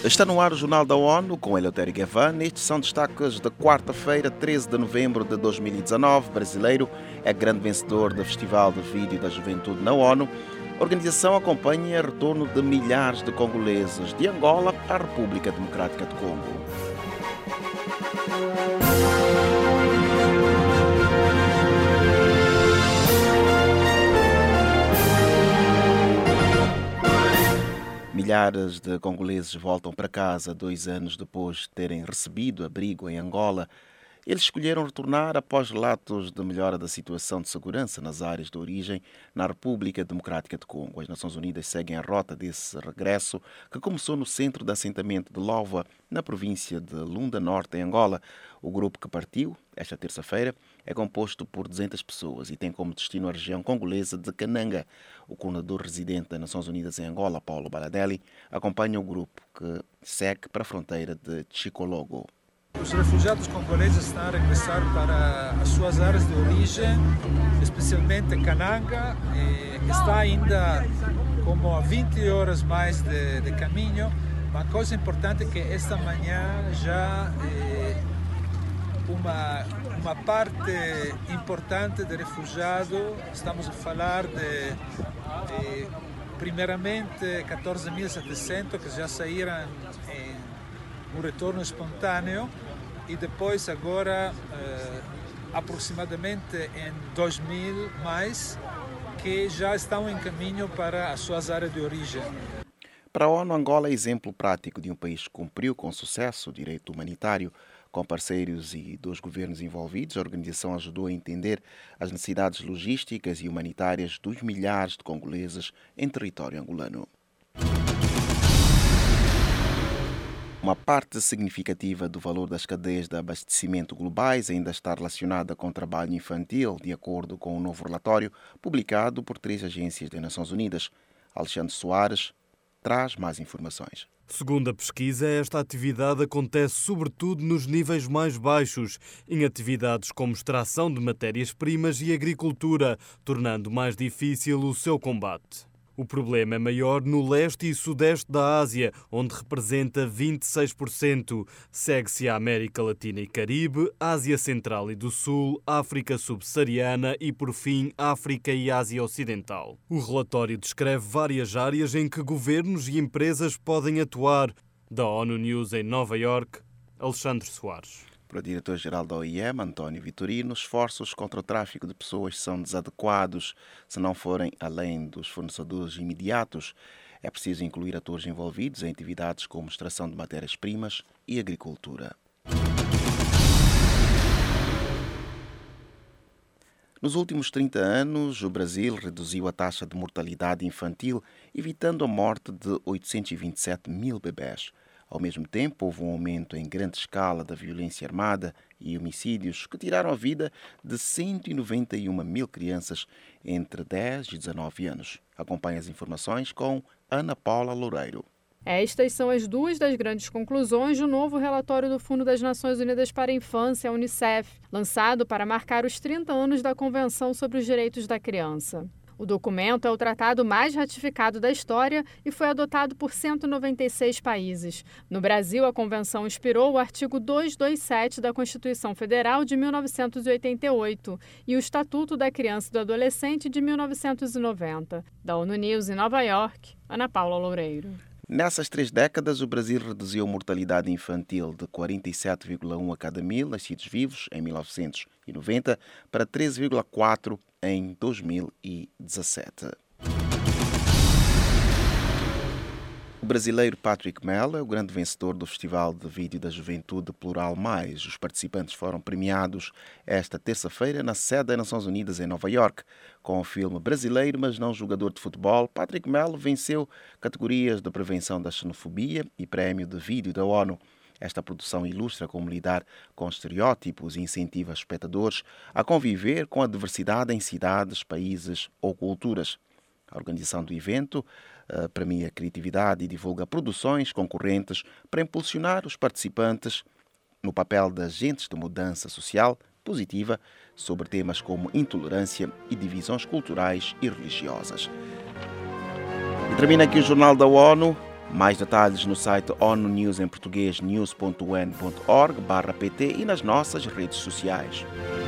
Está no ar o Jornal da ONU com Eleutério Gavan. Estes são destaques de quarta-feira, 13 de novembro de 2019. Brasileiro é grande vencedor do Festival de Vídeo da Juventude na ONU. A organização acompanha o retorno de milhares de congoleses de Angola à República Democrática de Congo. Milhares de congoleses voltam para casa 2 anos depois de terem recebido abrigo em Angola. Eles escolheram retornar após relatos de melhora da situação de segurança nas áreas de origem na República Democrática de Congo. As Nações Unidas seguem a rota desse regresso, que começou no centro de assentamento de Lova, na província de Lunda Norte, em Angola. O grupo que partiu, esta terça-feira, é composto por 200 pessoas e tem como destino a região congolesa de Kananga. O coordenador residente das Nações Unidas em Angola, Paulo Baladelli, acompanha o grupo que segue para a fronteira de Chikologo. Os refugiados congoleses estão a regressar para as suas áreas de origem, especialmente Kananga. Está ainda como a 20 horas mais de caminho. Uma coisa importante é que esta manhã já uma parte importante de refugiados, estamos a falar de primeiramente 14.700 que já saíram em um retorno espontâneo e depois agora aproximadamente em 2.000 mais que já estão em caminho para as suas áreas de origem. Para a ONU, Angola é exemplo prático de um país que cumpriu com sucesso o direito humanitário. Com parceiros e dos governos envolvidos, a organização ajudou a entender as necessidades logísticas e humanitárias dos milhares de congoleses em território angolano. Uma parte significativa do valor das cadeias de abastecimento globais ainda está relacionada com o trabalho infantil, de acordo com um novo relatório publicado por 3 agências das Nações Unidas. Alexandre Soares traz mais informações. Segundo a pesquisa, esta atividade acontece sobretudo nos níveis mais baixos, em atividades como extração de matérias-primas e agricultura, tornando mais difícil o seu combate. O problema é maior no leste e sudeste da Ásia, onde representa 26%. Segue-se a América Latina e Caribe, Ásia Central e do Sul, África Subsaariana e, por fim, África e Ásia Ocidental. O relatório descreve várias áreas em que governos e empresas podem atuar. Da ONU News em Nova Iorque, Alexandre Soares. Para o diretor-geral da OIM, António Vitorino, esforços contra o tráfico de pessoas são desadequados se não forem além dos fornecedores imediatos. É preciso incluir atores envolvidos em atividades como extração de matérias-primas e agricultura. Nos últimos 30 anos, o Brasil reduziu a taxa de mortalidade infantil, evitando a morte de 827 mil bebés. Ao mesmo tempo, houve um aumento em grande escala da violência armada e homicídios que tiraram a vida de 191 mil crianças entre 10 e 19 anos. Acompanhe as informações com Ana Paula Loureiro. Estas são as 2 das grandes conclusões do novo relatório do Fundo das Nações Unidas para a Infância, a Unicef, lançado para marcar os 30 anos da Convenção sobre os Direitos da Criança. O documento é o tratado mais ratificado da história e foi adotado por 196 países. No Brasil, a convenção inspirou o artigo 227 da Constituição Federal de 1988 e o Estatuto da Criança e do Adolescente de 1990. Da ONU News em Nova Iorque, Ana Paula Loureiro. Nessas 3 décadas, o Brasil reduziu a mortalidade infantil de 47,1 a cada 1.000 nascidos vivos em 1990 para 13,4 em 2017. O brasileiro Patrick Mello é o grande vencedor do Festival de Vídeo da Juventude Plural Mais. Os participantes foram premiados esta terça-feira na sede das Nações Unidas em Nova Iorque. Com o filme brasileiro, mas não jogador de futebol, Patrick Mello venceu categorias de prevenção da xenofobia e prémio de vídeo da ONU. Esta produção ilustra como lidar com estereótipos e incentiva os espectadores a conviver com a diversidade em cidades, países ou culturas. A organização do evento premia a criatividade e divulga produções concorrentes para impulsionar os participantes no papel de agentes de mudança social positiva sobre temas como intolerância e divisões culturais e religiosas. E termina aqui o Jornal da ONU. Mais detalhes no site ONU News em português, news.un.org/pt e nas nossas redes sociais.